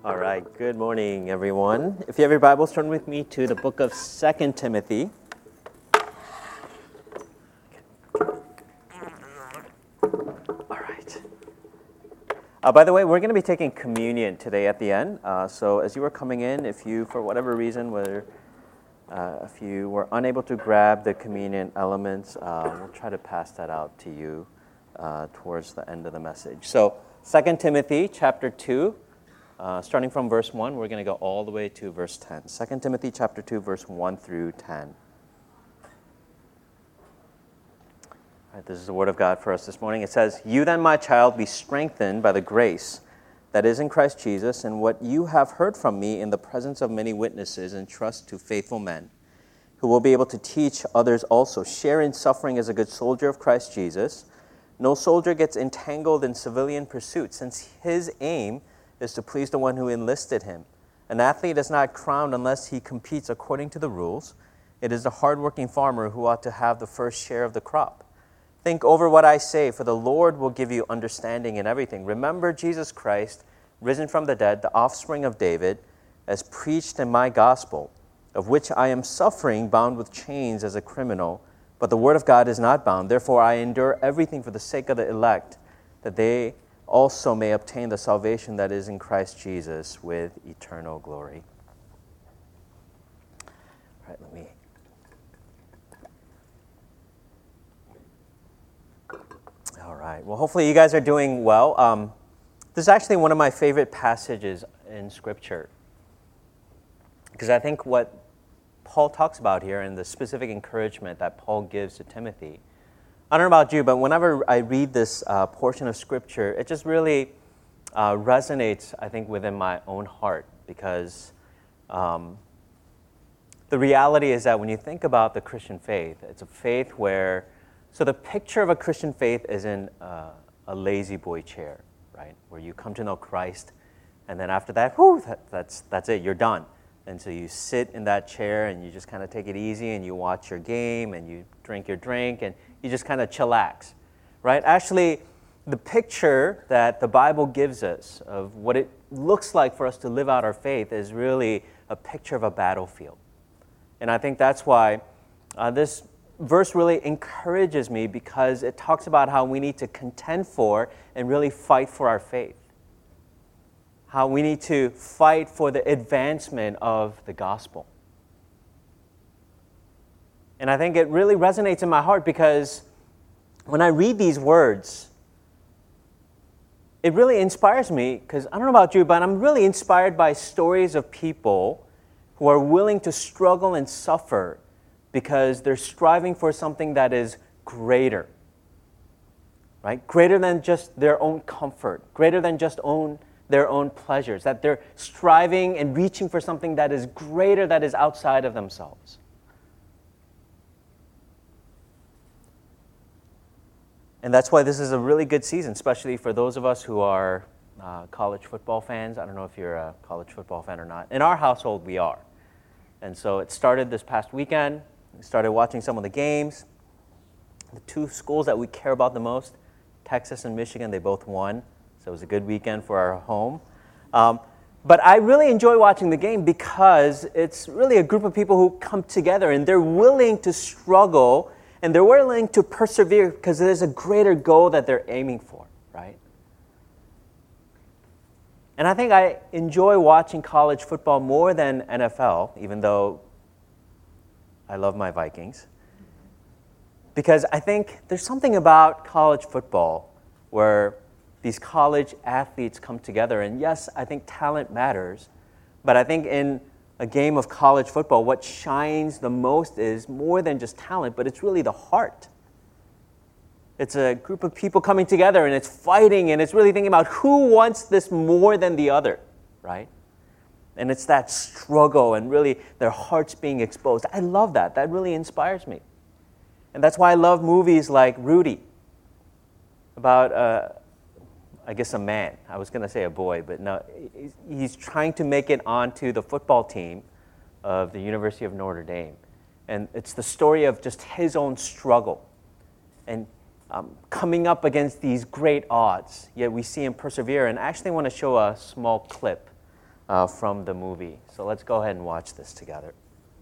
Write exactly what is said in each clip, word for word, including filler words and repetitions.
All right, good morning, everyone. If you have your Bibles, turn with me to the book of Second Timothy. All right. Uh, by the way, we're going to be taking communion today at the end. Uh, so as you were coming in, if you, for whatever reason, whether uh, if you were unable to grab the communion elements, uh, we'll try to pass that out to you uh, towards the end of the message. So Second Timothy chapter two. Uh, starting from verse one, we're going to go all the way to verse ten. Second Timothy chapter two, verse one through ten. All right, this is the word of God for us this morning. It says, "You then, my child, be strengthened by the grace that is in Christ Jesus, and what you have heard from me in the presence of many witnesses, entrust to faithful men, who will be able to teach others also. Share in suffering as a good soldier of Christ Jesus. No soldier gets entangled in civilian pursuits, since his aim is to please the one who enlisted him. An athlete is not crowned unless he competes according to the rules. It is the hardworking farmer who ought to have the first share of the crop. Think over what I say, for the Lord will give you understanding in everything. Remember Jesus Christ, risen from the dead, the offspring of David, as preached in my gospel, of which I am suffering, bound with chains as a criminal. But the word of God is not bound. Therefore I endure everything for the sake of the elect, that they also may obtain the salvation that is in Christ Jesus with eternal glory." All right, let me. All right. Well, hopefully you guys are doing well. Um, this is actually one of my favorite passages in Scripture, because I think what Paul talks about here and the specific encouragement that Paul gives to Timothy, I don't know about you, but whenever I read this uh, portion of Scripture, it just really uh, resonates, I think, within my own heart, because um, the reality is that when you think about the Christian faith, it's a faith where, so the picture of a Christian faith is in uh, a lazy boy chair, right, where you come to know Christ, and then after that, whew, that, that's, that's it, you're done. And so you sit in that chair and you just kind of take it easy and you watch your game and you drink your drink and you just kind of chillax, right? Actually, the picture that the Bible gives us of what it looks like for us to live out our faith is really a picture of a battlefield. And I think that's why uh, this verse really encourages me, because it talks about how we need to contend for and really fight for our faith. How we need to fight for the advancement of the gospel. And I think it really resonates in my heart, because when I read these words, it really inspires me, because I don't know about you, but I'm really inspired by stories of people who are willing to struggle and suffer because they're striving for something that is greater, right? Greater than just their own comfort, greater than just own their own pleasures, that they're striving and reaching for something that is greater, that is outside of themselves. And that's why this is a really good season, especially for those of us who are uh, college football fans. I don't know if you're a college football fan or not. In our household, we are. And so it started this past weekend. We started watching some of the games. The two schools that we care about the most, Texas and Michigan, they both won. So it was a good weekend for our home. Um, but I really enjoy watching the game because it's really a group of people who come together and they're willing to struggle and they're willing to persevere because there's a greater goal that they're aiming for, right? And I think I enjoy watching college football more than N F L, even though I love my Vikings. Because I think there's something about college football where these college athletes come together. And yes, I think talent matters. But I think in a game of college football, what shines the most is more than just talent, but it's really the heart. It's a group of people coming together and it's fighting and it's really thinking about who wants this more than the other, right? And it's that struggle and really their hearts being exposed. I love that. That really inspires me. And that's why I love movies like Rudy, about uh, I guess a man. I was going to say a boy, but no. He's trying to make it onto the football team of the University of Notre Dame. And it's the story of just his own struggle and um, coming up against these great odds. Yet we see him persevere. And I actually want to show a small clip uh, from the movie. So let's go ahead and watch this together.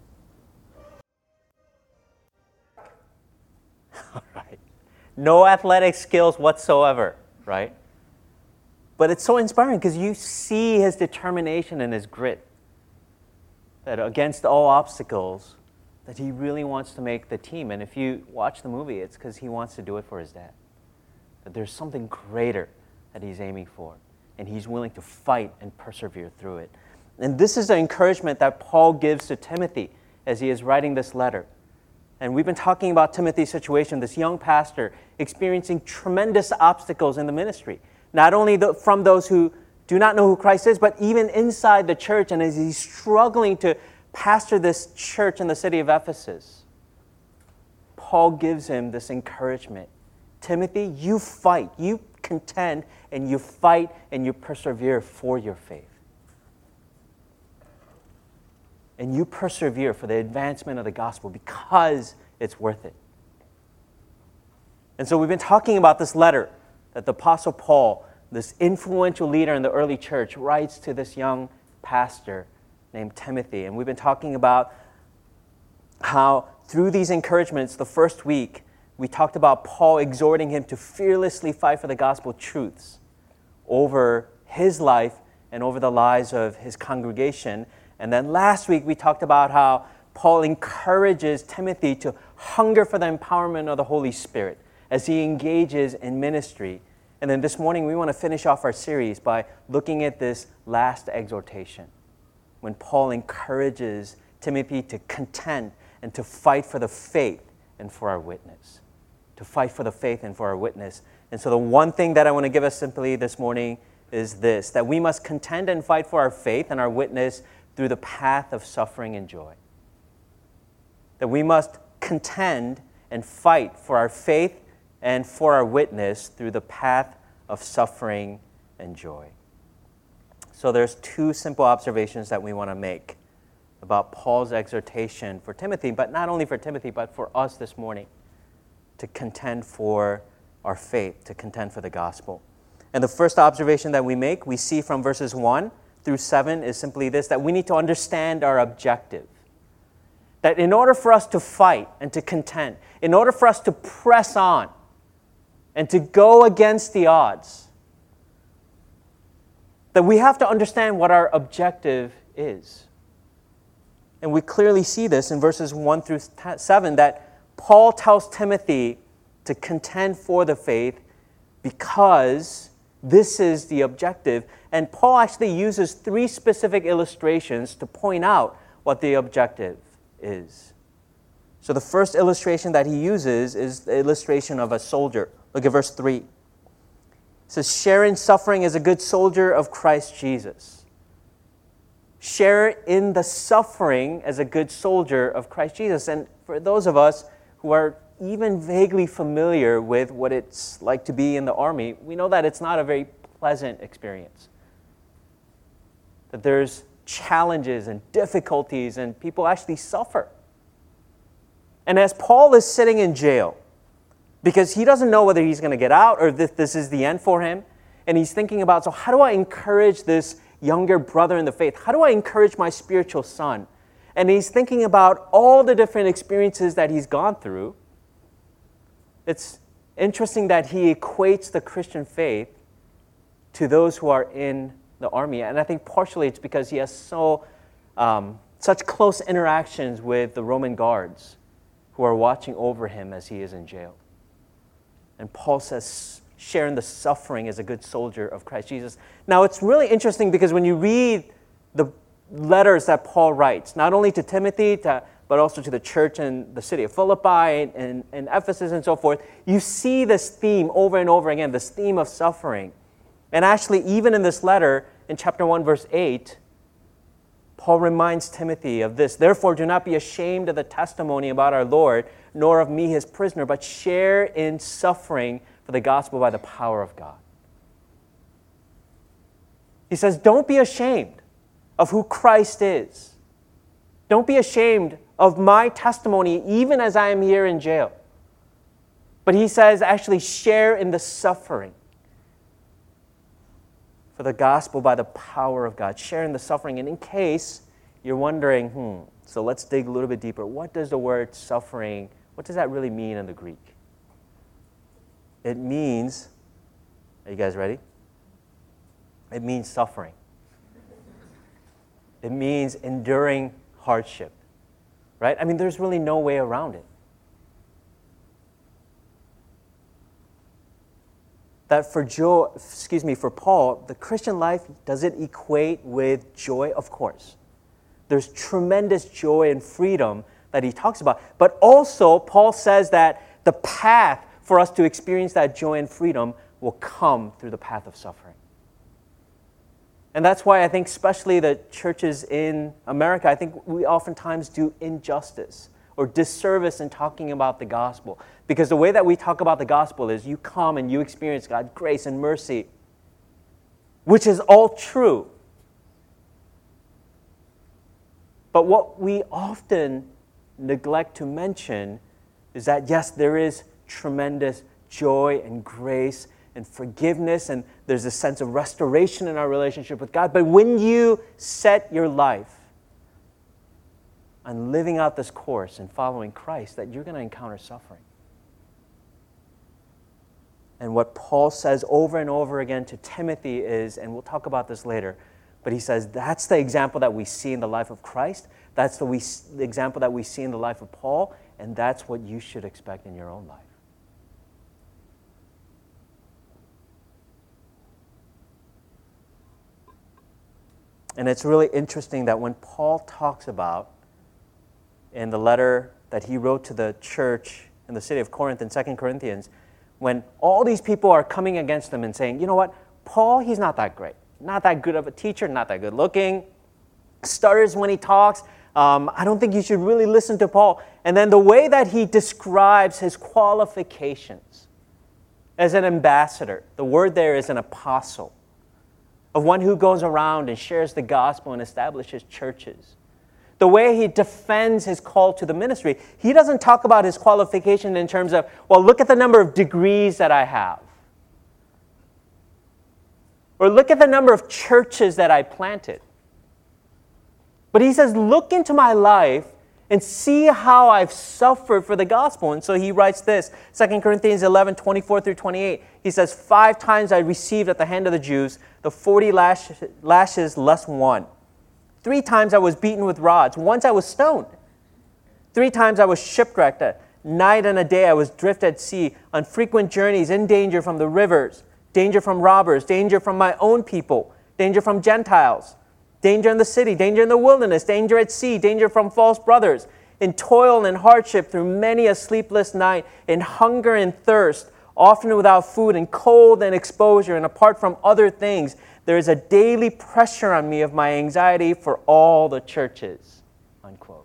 All right. No athletic skills whatsoever, right? But it's so inspiring because you see his determination and his grit, that against all obstacles, that he really wants to make the team. And if you watch the movie, it's because he wants to do it for his dad. That there's something greater that he's aiming for, and he's willing to fight and persevere through it. And this is the encouragement that Paul gives to Timothy as he is writing this letter. And we've been talking about Timothy's situation, this young pastor experiencing tremendous obstacles in the ministry. Not only the, from those who do not know who Christ is, but even inside the church, and as he's struggling to pastor this church in the city of Ephesus, Paul gives him this encouragement. Timothy, you fight, you contend, and you fight, and you persevere for your faith. And you persevere for the advancement of the gospel because it's worth it. And so we've been talking about this letter that the Apostle Paul, this influential leader in the early church, writes to this young pastor named Timothy. And we've been talking about how through these encouragements, the first week, we talked about Paul exhorting him to fearlessly fight for the gospel truths over his life and over the lives of his congregation. And then last week, we talked about how Paul encourages Timothy to hunger for the empowerment of the Holy Spirit as he engages in ministry. And then this morning, we want to finish off our series by looking at this last exhortation, when Paul encourages Timothy to contend and to fight for the faith and for our witness. To fight for the faith and for our witness. And so the one thing that I want to give us simply this morning is this, that we must contend and fight for our faith and our witness through the path of suffering and joy. That we must contend and fight for our faith and for our witness through the path of suffering and joy. So there's two simple observations that we want to make about Paul's exhortation for Timothy, but not only for Timothy, but for us this morning, to contend for our faith, to contend for the gospel. And the first observation that we make, we see from verses one through seven, is simply this, that we need to understand our objective. That in order for us to fight and to contend, in order for us to press on and to go against the odds, that we have to understand what our objective is. And we clearly see this in verses one through seven, that Paul tells Timothy to contend for the faith because this is the objective. And Paul actually uses three specific illustrations to point out what the objective is. So the first illustration that he uses is the illustration of a soldier. Look at verse three. It says, share in suffering as a good soldier of Christ Jesus. Share in the suffering as a good soldier of Christ Jesus. And for those of us who are even vaguely familiar with what it's like to be in the army, we know that it's not a very pleasant experience. That there's challenges and difficulties and people actually suffer. And as Paul is sitting in jail, because he doesn't know whether he's going to get out or this, this is the end for him, and he's thinking about, so how do I encourage this younger brother in the faith? How do I encourage my spiritual son? And he's thinking about all the different experiences that he's gone through. It's interesting that he equates the Christian faith to those who are in the army. And I think partially it's because he has so um, such close interactions with the Roman guards who are watching over him as he is in jail. And Paul says, share in the suffering as a good soldier of Christ Jesus. Now, it's really interesting because when you read the letters that Paul writes, not only to Timothy, to, but also to the church in the city of Philippi and, and, and Ephesus and so forth, you see this theme over and over again, this theme of suffering. And actually, even in this letter, in chapter one, verse eight, Paul reminds Timothy of this. Therefore, do not be ashamed of the testimony about our Lord, nor of me, his prisoner, but share in suffering for the gospel by the power of God. He says, don't be ashamed of who Christ is. Don't be ashamed of my testimony, even as I am here in jail. But he says, actually, share in the suffering for for the gospel by the power of God, sharing the suffering. And in case you're wondering, hmm, so let's dig a little bit deeper. What does the word suffering, what does that really mean in the Greek? It means, are you guys ready? It means suffering. It means enduring hardship, right? I mean, there's really no way around it. That for joy, excuse me, for Paul, the Christian life, does it equate with joy? Of course. There's tremendous joy and freedom that he talks about. But also, Paul says that the path for us to experience that joy and freedom will come through the path of suffering. And that's why I think especially the churches in America, I think we oftentimes do injustice or disservice in talking about the gospel. Because the way that we talk about the gospel is you come and you experience God's grace and mercy, which is all true. But what we often neglect to mention is that, yes, there is tremendous joy and grace and forgiveness, and there's a sense of restoration in our relationship with God. But when you set your life on living out this course and following Christ, that you're going to encounter suffering. And what Paul says over and over again to Timothy is, and we'll talk about this later, but he says that's the example that we see in the life of Christ, that's the, we, the example that we see in the life of Paul, and that's what you should expect in your own life. And it's really interesting that when Paul talks about, in the letter that he wrote to the church in the city of Corinth in Second Corinthians, when all these people are coming against him and saying, you know what, Paul, he's not that great, not that good of a teacher, not that good looking, stutters when he talks, um, I don't think you should really listen to Paul. And then the way that he describes his qualifications as an ambassador, the word there is an apostle, of one who goes around and shares the gospel and establishes churches. The way he defends his call to the ministry, he doesn't talk about his qualification in terms of, well, look at the number of degrees that I have. Or look at the number of churches that I planted. But he says, look into my life and see how I've suffered for the gospel. And so he writes this, Second Corinthians eleven, twenty-four through twenty-eight. He says, five times I received at the hand of the Jews the forty lashes, lashes less one. Three times I was beaten with rods. Once I was stoned. Three times I was shipwrecked. A night and a day I was adrift at sea, on frequent journeys, in danger from the rivers, danger from robbers, danger from my own people, danger from Gentiles, danger in the city, danger in the wilderness, danger at sea, danger from false brothers, in toil and hardship through many a sleepless night, in hunger and thirst, often without food, in cold and exposure, and apart from other things, there is a daily pressure on me of my anxiety for all the churches, unquote.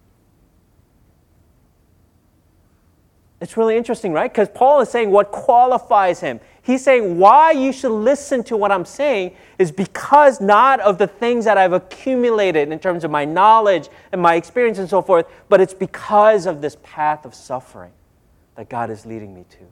It's really interesting, right? Because Paul is saying what qualifies him. He's saying why you should listen to what I'm saying is because not of the things that I've accumulated in terms of my knowledge and my experience and so forth, but it's because of this path of suffering that God is leading me to.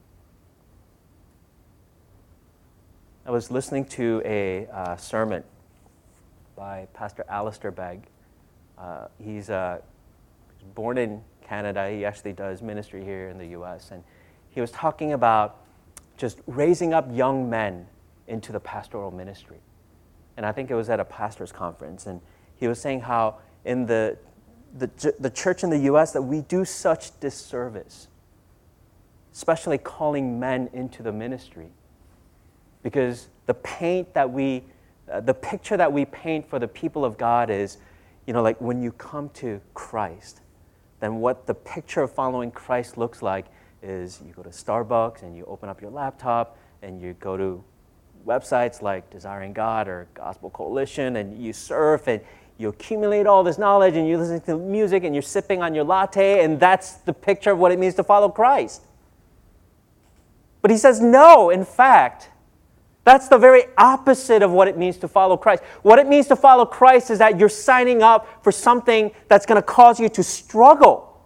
I was listening to a uh, sermon by Pastor Alistair Begg. Uh, he's uh, born in Canada. He actually does ministry here in the U S. And he was talking about just raising up young men into the pastoral ministry. And I think it was at a pastor's conference. And he was saying how in the, the, the church in the U S that we do such disservice, especially calling men into the ministry. Because the paint that we, uh, the picture that we paint for the people of God is, you know, like when you come to Christ, then what the picture of following Christ looks like is you go to Starbucks and you open up your laptop and you go to websites like Desiring God or Gospel Coalition and you surf and you accumulate all this knowledge and you listen to music and you're sipping on your latte, and that's the picture of what it means to follow Christ. But he says, no, in fact, that's the very opposite of what it means to follow Christ. What it means to follow Christ is that you're signing up for something that's going to cause you to struggle.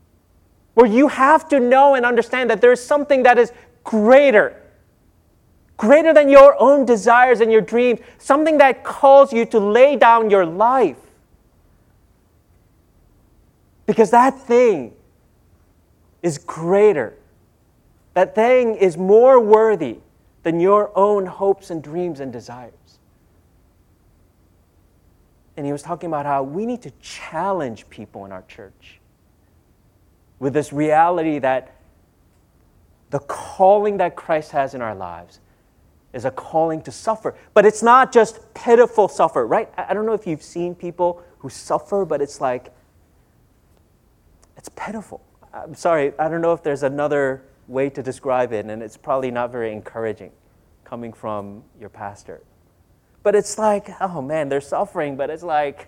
Where you have to know and understand that there is something that is greater greater than your own desires and your dreams, something that calls you to lay down your life. Because that thing is greater. That thing is more worthy than your own hopes and dreams and desires. And he was talking about how we need to challenge people in our church with this reality that the calling that Christ has in our lives is a calling to suffer. But it's not just pitiful suffer, right? I don't know if you've seen people who suffer, but it's like, it's pitiful. I'm sorry, I don't know if there's another way to describe it, and it's probably not very encouraging coming from your pastor. But it's like, oh man, they're suffering, but it's like,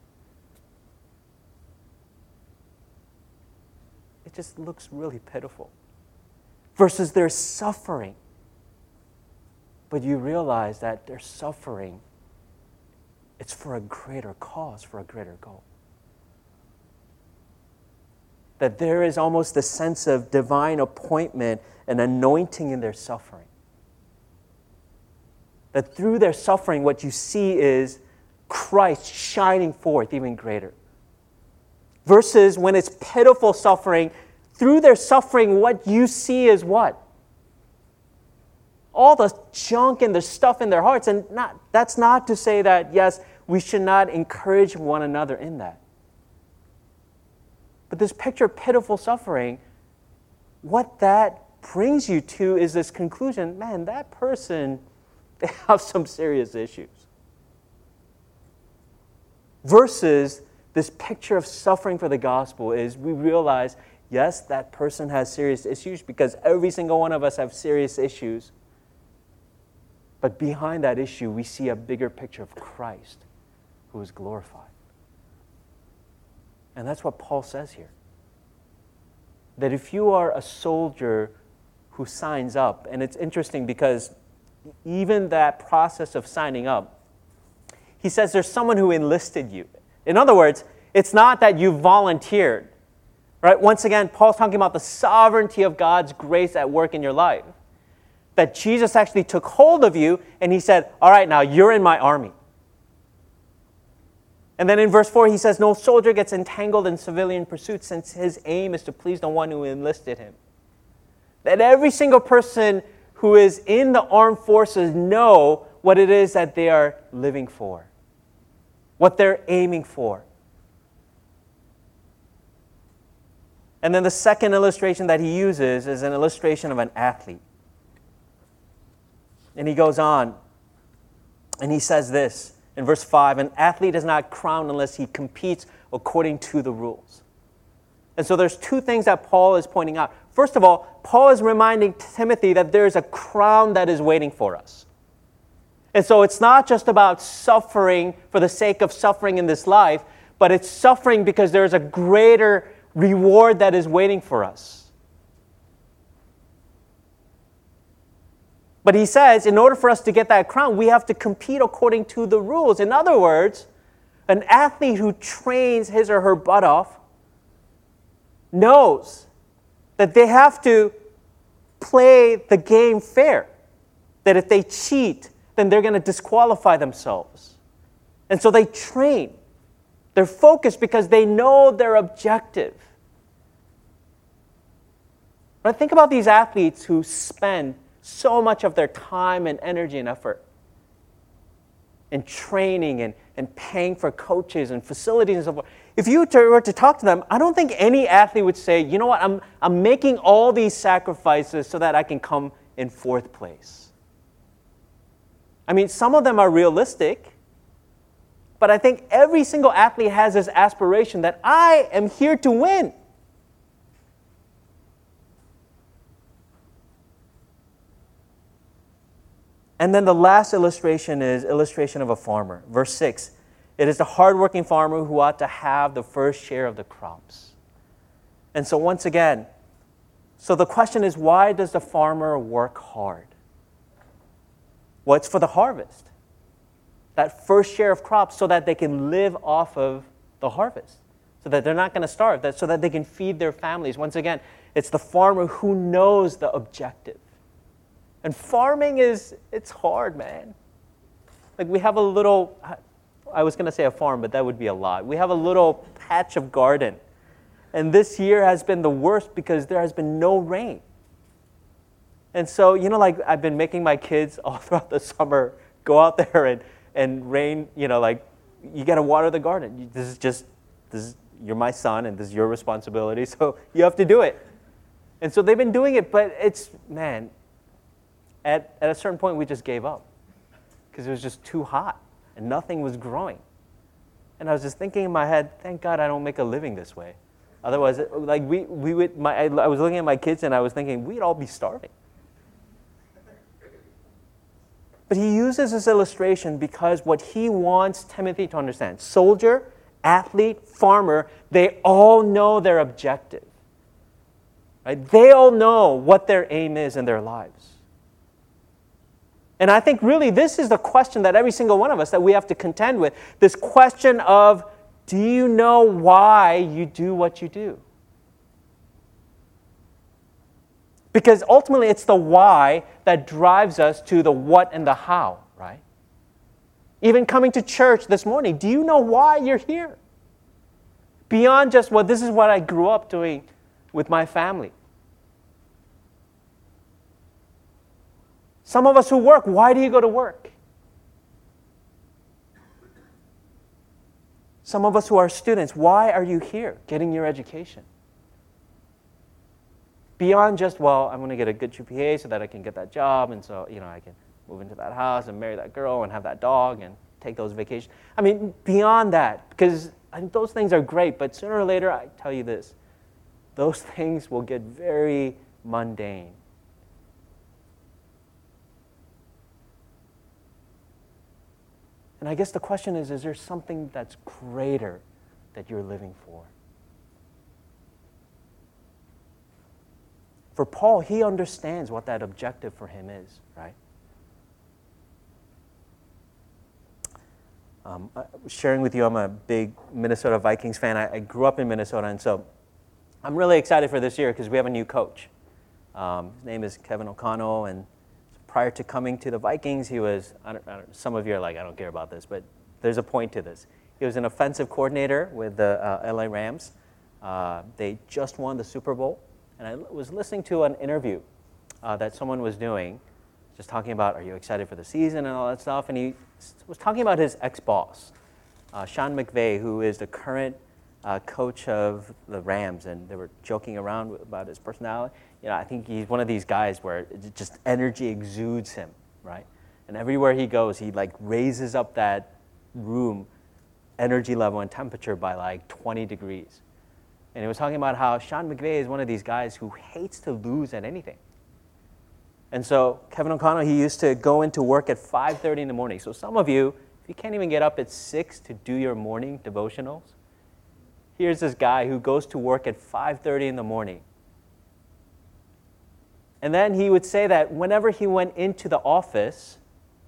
it just looks really pitiful. Versus they're suffering, but you realize that their suffering, it's for a greater cause, for a greater goal. That there is almost a sense of divine appointment and anointing in their suffering. That through their suffering, what you see is Christ shining forth even greater. Versus when it's pitiful suffering, through their suffering, what you see is what? All the junk and the stuff in their hearts. And not, that's not to say that, yes, we should not encourage one another in that. But this picture of pitiful suffering, what that brings you to is this conclusion, man, that person, they have some serious issues. Versus this picture of suffering for the gospel is we realize, yes, that person has serious issues because every single one of us have serious issues. But behind that issue, we see a bigger picture of Christ who is glorified. And that's what Paul says here. That if you are a soldier who signs up, and it's interesting because even that process of signing up, he says there's someone who enlisted you. In other words, it's not that you volunteered. Right? Once again, Paul's talking about the sovereignty of God's grace at work in your life. That Jesus actually took hold of you and he said, all right, now you're in my army. And then in verse four, he says, no soldier gets entangled in civilian pursuits since his aim is to please the one who enlisted him. That every single person who is in the armed forces know what it is that they are living for, what they're aiming for. And then the second illustration that he uses is an illustration of an athlete. And he goes on, and he says this in verse five, an athlete is not crowned unless he competes according to the rules. And so there's two things that Paul is pointing out. First of all, Paul is reminding Timothy that there is a crown that is waiting for us. And so it's not just about suffering for the sake of suffering in this life, but it's suffering because there's a greater reward that is waiting for us. But he says, in order for us to get that crown, we have to compete according to the rules. In other words, an athlete who trains his or her butt off knows that they have to play the game fair. That if they cheat, then they're going to disqualify themselves. And so they train. They're focused because they know their objective. But think about these athletes who spend so much of their time and energy and effort in training and, and paying for coaches and facilities and so forth. If you were to talk to them, I don't think any athlete would say, you know what, I'm, I'm making all these sacrifices so that I can come in fourth place. I mean, some of them are realistic, but I think every single athlete has this aspiration that I am here to win. And then the last illustration is illustration of a farmer. Verse six, it is the hardworking farmer who ought to have the first share of the crops. And so once again, so the question is, why does the farmer work hard? Well, it's for the harvest. That first share of crops so that they can live off of the harvest. So that they're not going to starve, that, so that they can feed their families. Once again, it's the farmer who knows the objective. And farming is, it's hard, man. Like we have a little, I was going to say a farm, but that would be a lot. We have a little patch of garden. And this year has been the worst because there has been no rain. And so, you know, like I've been making my kids all throughout the summer go out there and, and rain, you know, like you got to water the garden. This is just, this is, you're my son and this is your responsibility, so you have to do it. And so they've been doing it, but it's, man, at, at a certain point we just gave up because it was just too hot and nothing was growing. And I was just thinking in my head, thank God I don't make a living this way. Otherwise, like we, we would, my, I, I was looking at my kids and I was thinking, we'd all be starving. But he uses this illustration because what he wants Timothy to understand, soldier, athlete, farmer, they all know their objective. Right? They all know what their aim is in their lives. And I think really this is the question that every single one of us that we have to contend with. This question of, do you know why you do what you do? Because ultimately it's the why that drives us to the what and the how, right? Even coming to church this morning, do you know why you're here? Beyond just, well, this is what I grew up doing with my family. Some of us who work, why do you go to work? Some of us who are students, why are you here getting your education? Beyond just, well, I'm going to get a good G P A so that I can get that job and so, you know, I can move into that house and marry that girl and have that dog and take those vacations. I mean, beyond that, because I think those things are great, but sooner or later, I tell you this, those things will get very mundane. And I guess the question is, is there something that's greater that you're living for? For Paul, he understands what that objective for him is, right? Um, I was sharing with you, I'm a big Minnesota Vikings fan. I, I grew up in Minnesota, and so I'm really excited for this year because we have a new coach. Um, his name is Kevin O'Connell, and prior to coming to the Vikings, he was, I don't, I don't, some of you are like, I don't care about this, but there's a point to this. He was an offensive coordinator with the uh, L A Rams. Uh, they just won the Super Bowl. And I was listening to an interview uh, that someone was doing, just talking about, are you excited for the season and all that stuff? And he was talking about his ex-boss, uh, Sean McVay, who is the current uh, coach of the Rams. And they were joking around about his personality. You know, I think he's one of these guys where it just energy exudes him, right? And everywhere he goes, he like raises up that room energy level and temperature by like twenty degrees. And he was talking about how Sean McVay is one of these guys who hates to lose at anything. And so Kevin O'Connell, he used to go into work at five thirty in the morning. So some of you, if you can't even get up at six to do your morning devotionals, here's this guy who goes to work at five thirty in the morning. And then he would say that whenever he went into the office,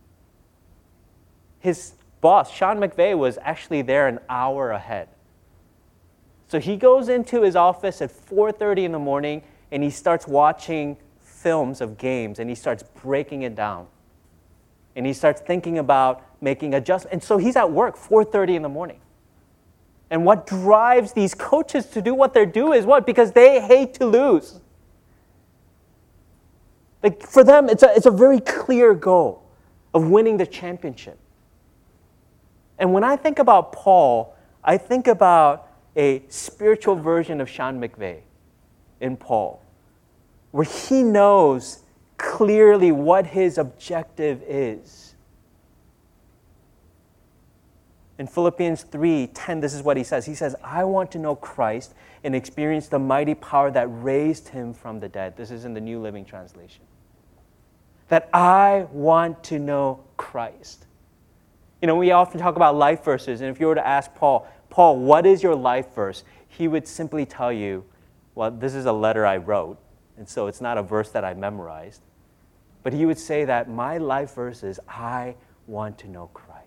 his boss, Sean McVay, was actually there an hour ahead. So he goes into his office at four thirty in the morning and he starts watching films of games and he starts breaking it down. And he starts thinking about making adjustments. And so he's at work four thirty in the morning. And what drives these coaches to do what they do is what? Because they hate to lose. Like for them, it's a, it's a very clear goal of winning the championship. And when I think about Paul, I think about a spiritual version of Sean McVay in Paul, where he knows clearly what his objective is. In Philippians three ten, this is what he says. He says, I want to know Christ and experience the mighty power that raised him from the dead. This is in the New Living Translation. That I want to know Christ. You know, we often talk about life verses, and if you were to ask Paul, Paul, what is your life verse? He would simply tell you, well, this is a letter I wrote, and so it's not a verse that I memorized. But he would say that my life verse is, I want to know Christ.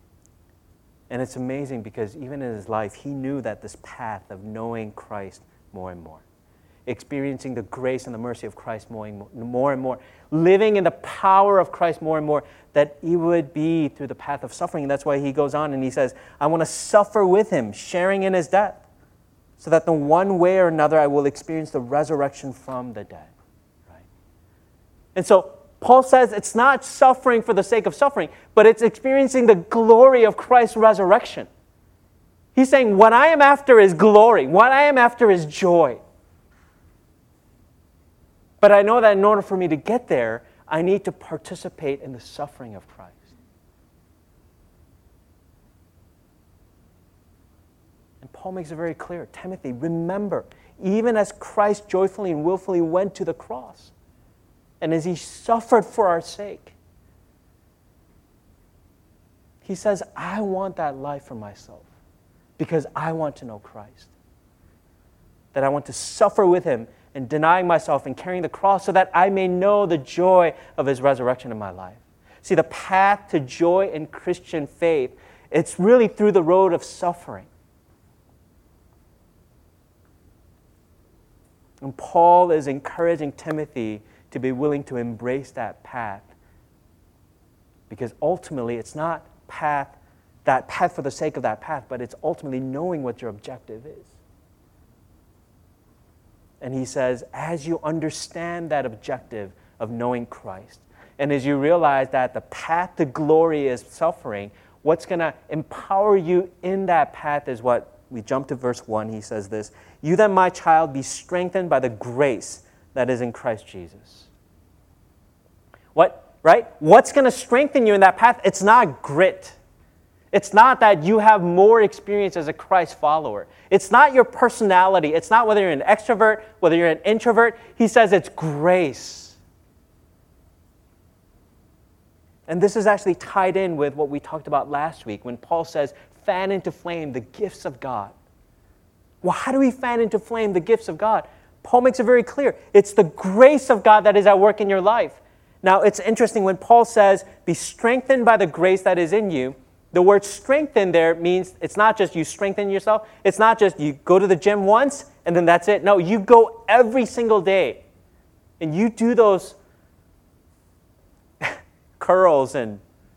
And it's amazing because even in his life, he knew that this path of knowing Christ more and more. Experiencing the grace and the mercy of Christ more and more, more and more. Living in the power of Christ more and more, that it would be through the path of suffering. And that's why he goes on and he says, I want to suffer with him, sharing in his death, so that in one way or another I will experience the resurrection from the dead. Right? And so Paul says it's not suffering for the sake of suffering, but it's experiencing the glory of Christ's resurrection. He's saying, what I am after is glory. What I am after is joy. But I know that in order for me to get there, I need to participate in the suffering of Christ. And Paul makes it very clear, Timothy, remember, even as Christ joyfully and willfully went to the cross, and as he suffered for our sake, he says, I want that life for myself because I want to know Christ. That I want to suffer with him and denying myself and carrying the cross so that I may know the joy of his resurrection in my life. See, the path to joy in Christian faith, it's really through the road of suffering. And Paul is encouraging Timothy to be willing to embrace that path. Because ultimately, it's not path, that path for the sake of that path, but it's ultimately knowing what your objective is. And he says, as you understand that objective of knowing Christ, and as you realize that the path to glory is suffering, what's going to empower you in that path is what we jump to verse one. He says this, you then, my child, be strengthened by the grace that is in Christ Jesus. What, right? What's going to strengthen you in that path? It's not grit. It's not that you have more experience as a Christ follower. It's not your personality. It's not whether you're an extrovert, whether you're an introvert. He says it's grace. And this is actually tied in with what we talked about last week when Paul says, fan into flame the gifts of God. Well, how do we fan into flame the gifts of God? Paul makes it very clear. It's the grace of God that is at work in your life. Now, it's interesting when Paul says, be strengthened by the grace that is in you. The word strengthen there means it's not just you strengthen yourself. It's not just you go to the gym once and then that's it. No, you go every single day. And you do those curls and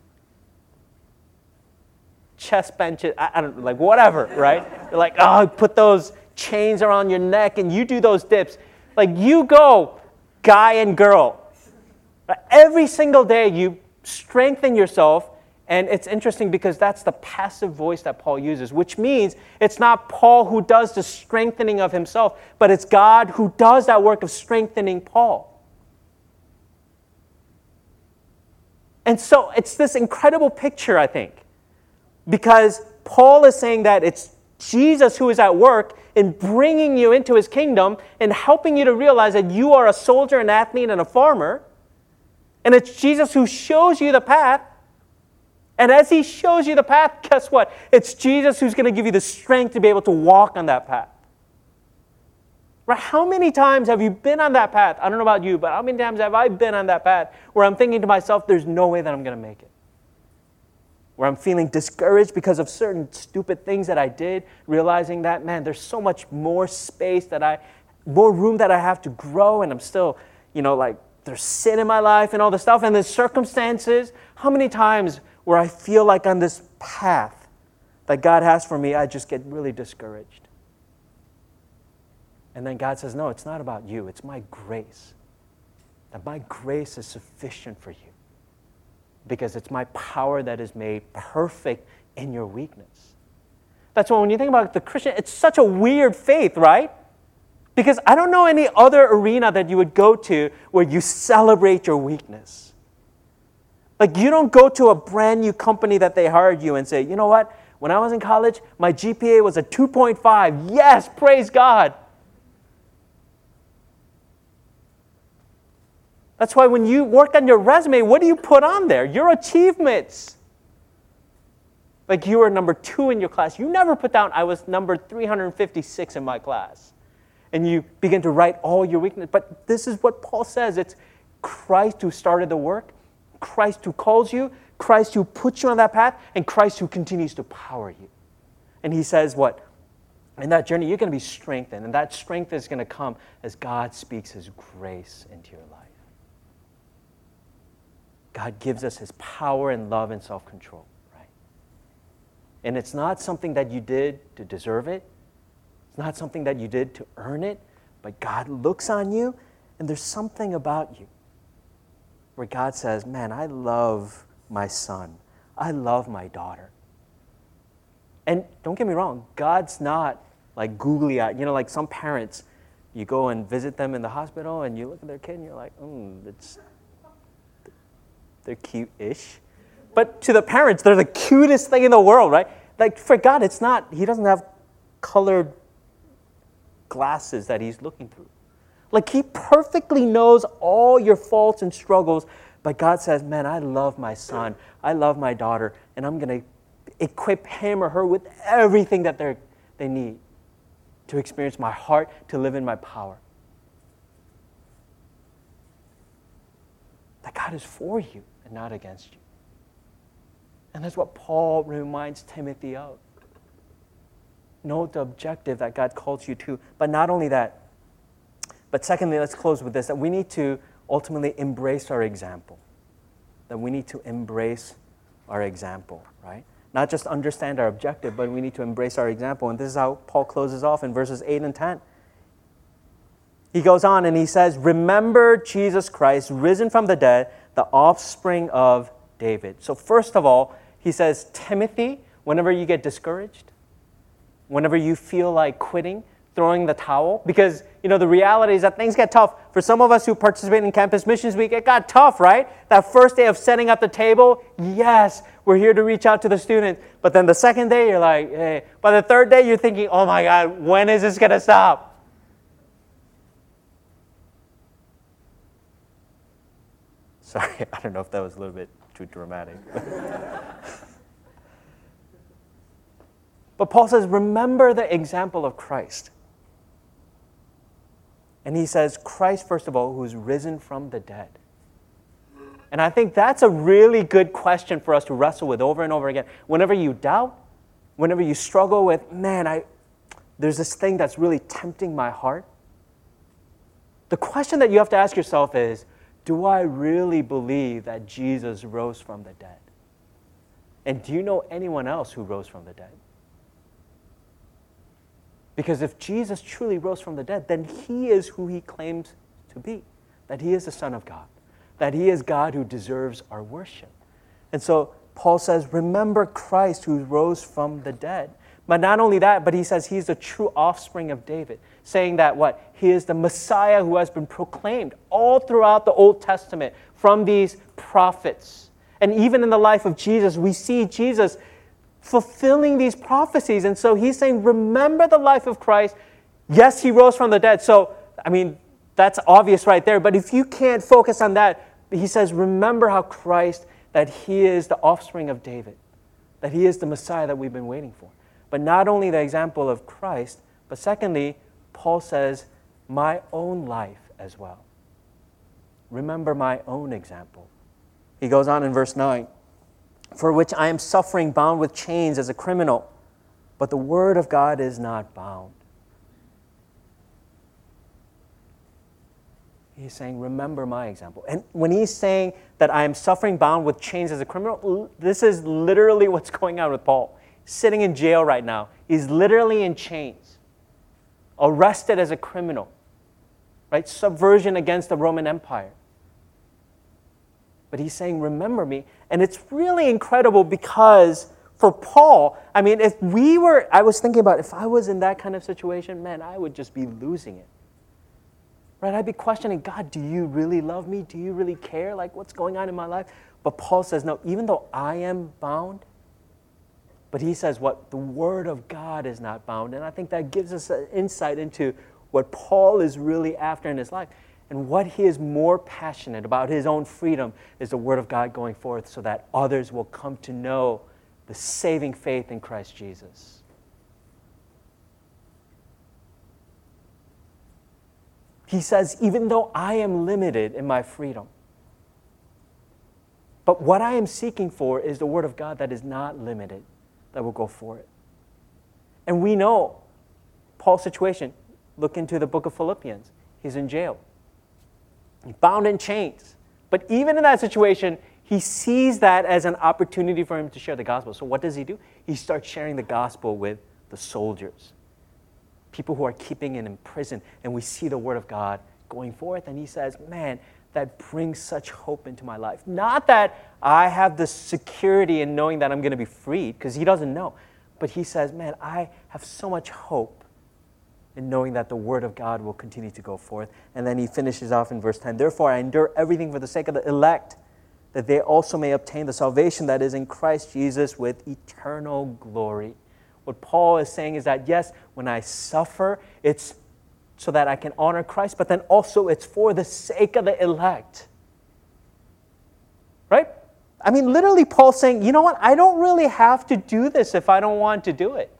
chest benches, I, I don't like whatever, right? You're like, oh, put those chains around your neck and you do those dips. Like you go, guy and girl. Every single day you strengthen yourself. And it's interesting because that's the passive voice that Paul uses, which means it's not Paul who does the strengthening of himself, but it's God who does that work of strengthening Paul. And so it's this incredible picture, I think, because Paul is saying that it's Jesus who is at work in bringing you into his kingdom and helping you to realize that you are a soldier, an athlete, and a farmer. And it's Jesus who shows you the path. And as he shows you the path, guess what? It's Jesus who's going to give you the strength to be able to walk on that path. Right? How many times have you been on that path? I don't know about you, but how many times have I been on that path where I'm thinking to myself, there's no way that I'm going to make it? Where I'm feeling discouraged because of certain stupid things that I did, realizing that, man, there's so much more space that I, more room that I have to grow, and I'm still, you know, like, there's sin in my life and all this stuff, and there's circumstances. How many times where I feel like on this path that God has for me, I just get really discouraged. And then God says, no, it's not about you. It's my grace. That my grace is sufficient for you because it's my power that is made perfect in your weakness. That's why when you think about the Christian, it's such a weird faith, right? Because I don't know any other arena that you would go to where you celebrate your weakness. Like, you don't go to a brand new company that they hired you and say, you know what? When I was in college, my G P A was a two point five. Yes, praise God. That's why when you work on your resume, what do you put on there? Your achievements. Like, you were number two in your class. You never put down, I was number three hundred fifty-six in my class. And you begin to write all your weaknesses. But this is what Paul says. It's Christ who started the work. Christ who calls you, Christ who puts you on that path, and Christ who continues to power you. And he says what? In that journey, you're going to be strengthened, and that strength is going to come as God speaks His grace into your life. God gives us His power and love and self-control, right? And it's not something that you did to deserve it. It's not something that you did to earn it, but God looks on you, and there's something about you where God says, man, I love my son. I love my daughter. And don't get me wrong, God's not like googly eyed. You know, like some parents, you go and visit them in the hospital and you look at their kid and you're like, mm, it's, they're cute-ish. But to the parents, they're the cutest thing in the world, right? Like for God, it's not, He doesn't have colored glasses that He's looking through. Like He perfectly knows all your faults and struggles, but God says, man, I love my son. I love my daughter, and I'm going to equip him or her with everything that they they need to experience my heart, to live in my power. That God is for you and not against you. And that's what Paul reminds Timothy of. Know the objective that God calls you to. But not only that, but secondly, let's close with this, that we need to ultimately embrace our example. That we need to embrace our example, right? Not just understand our objective, but we need to embrace our example. And this is how Paul closes off in verses eight and ten. He goes on and he says, remember Jesus Christ, risen from the dead, the offspring of David. So first of all, he says, Timothy, whenever you get discouraged, whenever you feel like quitting, throwing the towel, because, you know, the reality is that things get tough. For some of us who participate in Campus Missions Week, it got tough, right? That first day of setting up the table, yes, we're here to reach out to the students. But then the second day, you're like, hey. By the third day, you're thinking, oh my God, when is this going to stop? Sorry, I don't know if that was a little bit too dramatic. But Paul says, remember the example of Christ. And he says, Christ, first of all, who's risen from the dead. And I think that's a really good question for us to wrestle with over and over again. Whenever you doubt, whenever you struggle with, man, I, there's this thing that's really tempting my heart. The question that you have to ask yourself is, do I really believe that Jesus rose from the dead? And do you know anyone else who rose from the dead? Because if Jesus truly rose from the dead, then He is who He claims to be, that He is the Son of God, that He is God who deserves our worship. And so Paul says, remember Christ who rose from the dead. But not only that, but he says He's the true offspring of David, saying that what? He is the Messiah who has been proclaimed all throughout the Old Testament from these prophets. And even in the life of Jesus, we see Jesus fulfilling these prophecies. And so he's saying, remember the life of Christ. Yes, He rose from the dead. So, I mean, that's obvious right there. But if you can't focus on that, he says, remember how Christ, that He is the offspring of David, that He is the Messiah that we've been waiting for. But not only the example of Christ, but secondly, Paul says, my own life as well. Remember my own example. He goes on in verse nine. For which I am suffering, bound with chains as a criminal. But the word of God is not bound. He's saying, remember my example. And when he's saying that I am suffering, bound with chains as a criminal, this is literally what's going on with Paul. He's sitting in jail right now. He's literally in chains, arrested as a criminal, right? Subversion against the Roman Empire. But he's saying, remember me. And it's really incredible because for Paul, I mean, if we were, I was thinking about if I was in that kind of situation, man, I would just be losing it. Right? I'd be questioning, God, do you really love me? Do you really care? Like, what's going on in my life? But Paul says, no, even though I am bound, but he says what? The word of God is not bound. And I think that gives us an insight into what Paul is really after in his life. And what he is more passionate about, his own freedom, is the word of God going forth so that others will come to know the saving faith in Christ Jesus. He says, even though I am limited in my freedom, but what I am seeking for is the word of God that is not limited, that will go for it. And we know Paul's situation, look into the book of Philippians. He's in jail, bound in chains. But even in that situation, he sees that as an opportunity for him to share the gospel. So what does he do? He starts sharing the gospel with the soldiers, people who are keeping him in prison. And we see the word of God going forth. And he says, man, that brings such hope into my life. Not that I have the security in knowing that I'm going to be freed, because he doesn't know. But he says, man, I have so much hope in knowing that the word of God will continue to go forth. And then he finishes off in verse ten. Therefore, I endure everything for the sake of the elect, that they also may obtain the salvation that is in Christ Jesus with eternal glory. What Paul is saying is that, yes, when I suffer, it's so that I can honor Christ, but then also it's for the sake of the elect. Right? I mean, literally Paul's saying, you know what? I don't really have to do this if I don't want to do it.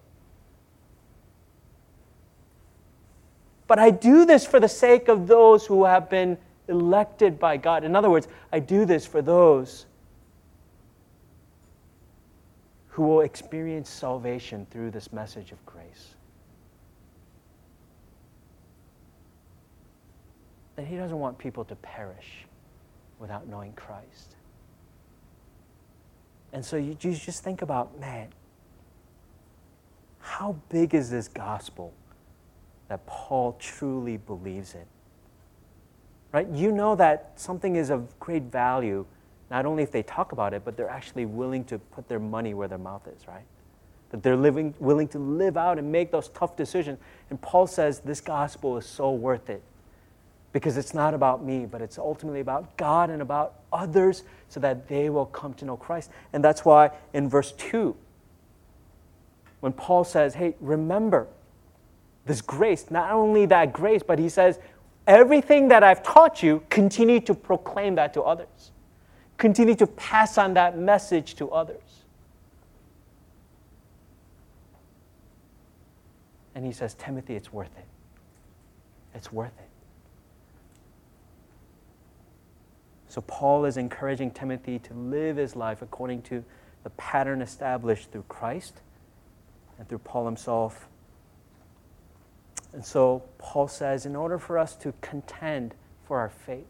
But I do this for the sake of those who have been elected by God. In other words, I do this for those who will experience salvation through this message of grace. That he doesn't want people to perish without knowing Christ. And so you, you just think about, man, how big is this gospel that Paul truly believes in? Right? You know that something is of great value, not only if they talk about it, but they're actually willing to put their money where their mouth is, right? That they're living, willing to live out and make those tough decisions. And Paul says this gospel is so worth it because it's not about me, but it's ultimately about God and about others so that they will come to know Christ. And that's why in verse two, when Paul says, hey, remember this grace, not only that grace, but he says, everything that I've taught you, continue to proclaim that to others. Continue to pass on that message to others. And he says, Timothy, it's worth it. It's worth it. So Paul is encouraging Timothy to live his life according to the pattern established through Christ and through Paul himself. And so Paul says, in order for us to contend for our faith,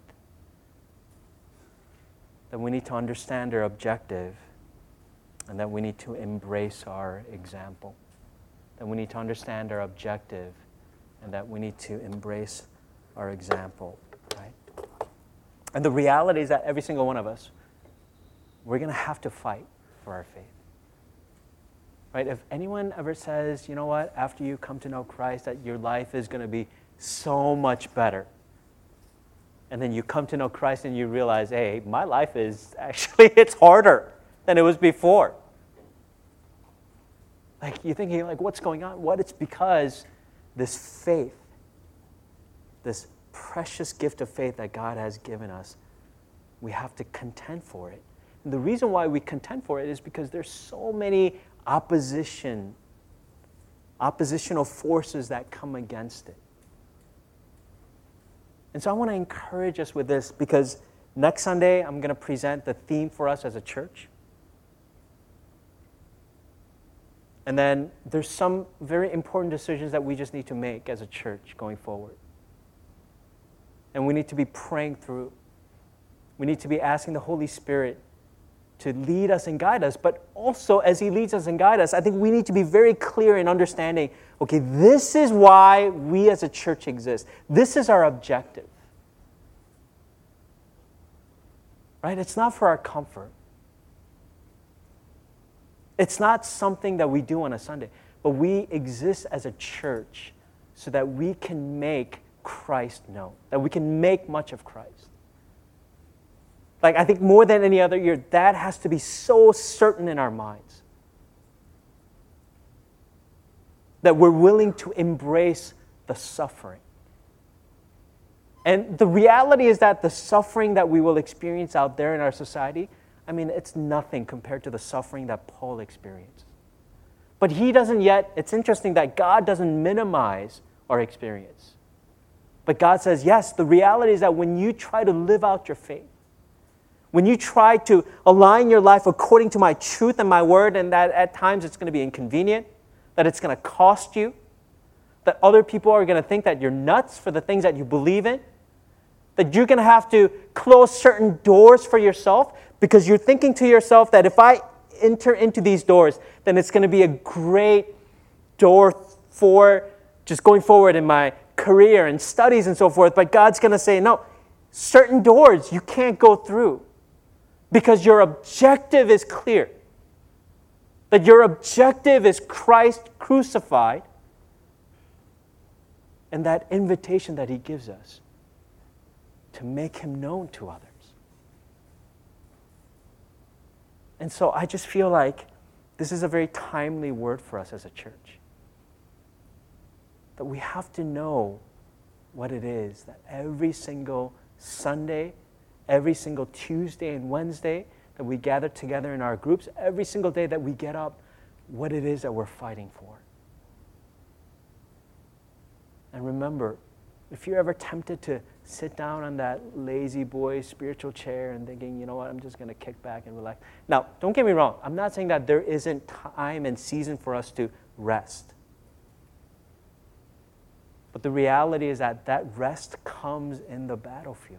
that we need to understand our objective and that we need to embrace our example. That we need to understand our objective and that we need to embrace our example, right? And the reality is that every single one of us, we're going to have to fight for our faith. Right? If anyone ever says, you know what, after you come to know Christ, that your life is going to be so much better, and then you come to know Christ and you realize, hey, my life is actually, it's harder than it was before. Like, you're thinking, like, what's going on? What? It's because this faith, this precious gift of faith that God has given us, we have to contend for it. And the reason why we contend for it is because there's so many opposition, oppositional forces that come against it. And so I want to encourage us with this because next Sunday I'm going to present the theme for us as a church. And then there's some very important decisions that we just need to make as a church going forward. And we need to be praying through. We need to be asking the Holy Spirit to lead us and guide us, but also as he leads us and guides us, I think we need to be very clear in understanding, okay, this is why we as a church exist. This is our objective. Right? It's not for our comfort. It's not something that we do on a Sunday, but we exist as a church so that we can make Christ known, that we can make much of Christ. Like, I think more than any other year, that has to be so certain in our minds. That we're willing to embrace the suffering. And the reality is that the suffering that we will experience out there in our society, I mean, it's nothing compared to the suffering that Paul experienced. But he doesn't yet, it's interesting that God doesn't minimize our experience. But God says, yes, the reality is that when you try to live out your faith, when you try to align your life according to my truth and my word, and that at times it's going to be inconvenient, that it's going to cost you, that other people are going to think that you're nuts for the things that you believe in, that you're going to have to close certain doors for yourself because you're thinking to yourself that if I enter into these doors, then it's going to be a great door for just going forward in my career and studies and so forth. But God's going to say, no, certain doors you can't go through because your objective is clear. That your objective is Christ crucified and that invitation that he gives us to make him known to others. And so I just feel like this is a very timely word for us as a church. That we have to know what it is that every single Sunday, every single Tuesday and Wednesday that we gather together in our groups, every single day that we get up, what it is that we're fighting for. And remember, if you're ever tempted to sit down on that lazy boy spiritual chair and thinking, you know what, I'm just going to kick back and relax. Now, don't get me wrong. I'm not saying that there isn't time and season for us to rest. But the reality is that that rest comes in the battlefield.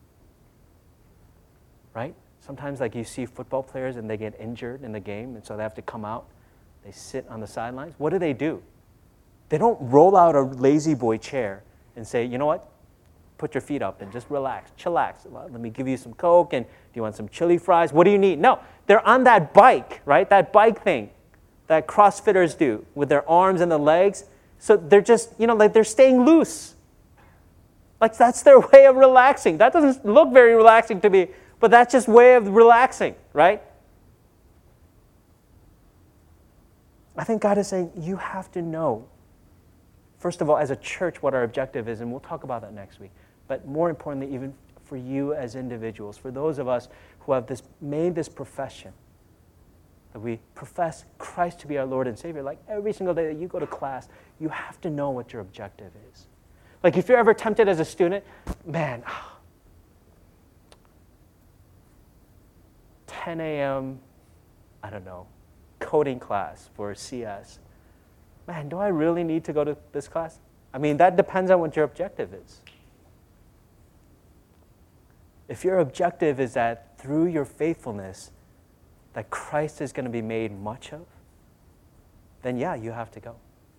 Right? Sometimes like you see football players and they get injured in the game and so they have to come out. They sit on the sidelines. What do they do? They don't roll out a lazy boy chair and say, you know what? Put your feet up and just relax, chillax. Let me give you some Coke and do you want some chili fries? What do you need? No, they're on that bike, right? That bike thing that CrossFitters do with their arms and the legs. So they're just, you know, like they're staying loose. Like that's their way of relaxing. That doesn't look very relaxing to me, but that's just way of relaxing, right? I think God is saying you have to know, first of all, as a church, what our objective is, and we'll talk about that next week. But more importantly, even for you as individuals, for those of us who have this made this profession, that we profess Christ to be our Lord and Savior, like every single day that you go to class, you have to know what your objective is. Like if you're ever tempted as a student, man, ten a.m., I don't know, coding class for C S. Man, do I really need to go to this class? I mean, that depends on what your objective is. If your objective is that through your faithfulness, that Christ is going to be made much of, then yeah, you have to go.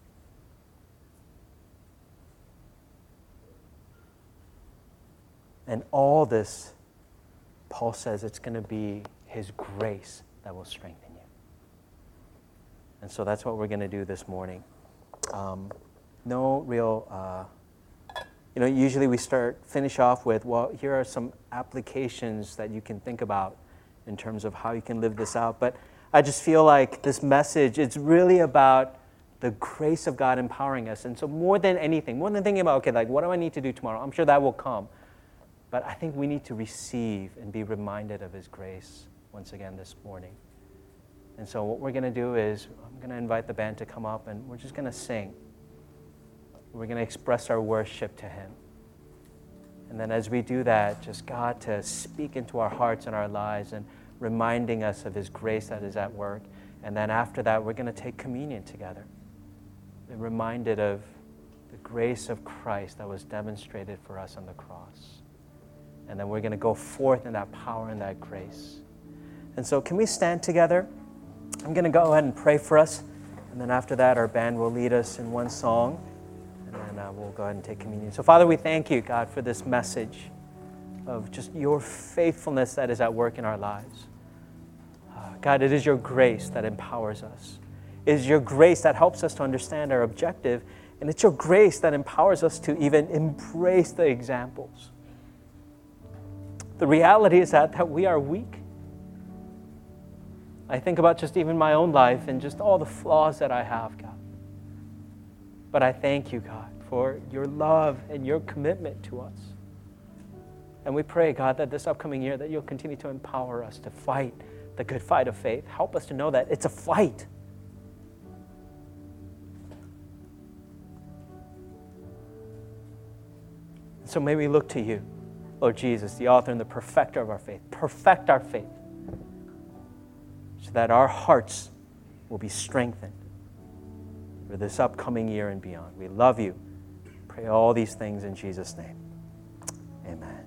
And all this, Paul says it's going to be his grace that will strengthen you. And so that's what we're going to do this morning. Um, no real, uh, you know, usually we start, finish off with, well, here are some applications that you can think about in terms of how you can live this out. But I just feel like this message, it's really about the grace of God empowering us. And so more than anything, more than thinking about, okay, like, what do I need to do tomorrow? I'm sure that will come. But I think we need to receive and be reminded of his grace once again this morning. And so what we're going to do is, I'm going to invite the band to come up and we're just going to sing. We're going to express our worship to him. And then as we do that, just God to speak into our hearts and our lives and reminding us of his grace that is at work. And then after that, we're going to take communion together. Be reminded of the grace of Christ that was demonstrated for us on the cross. And then we're going to go forth in that power and that grace. And so can we stand together? I'm going to go ahead and pray for us. And then after that, our band will lead us in one song. And then uh, we'll go ahead and take communion. So Father, we thank you, God, for this message of just your faithfulness that is at work in our lives. Uh, God, it is your grace that empowers us. It is your grace that helps us to understand our objective. And it's your grace that empowers us to even embrace the examples. The reality is that, that we are weak. I think about just even my own life and just all the flaws that I have, God. But I thank you, God, for your love and your commitment to us. And we pray, God, that this upcoming year that you'll continue to empower us to fight the good fight of faith. Help us to know that it's a fight. So may we look to you, Lord Jesus, the author and the perfecter of our faith. Perfect our faith so that our hearts will be strengthened. for this upcoming year and beyond. We love you. Pray all these things in Jesus' name. Amen.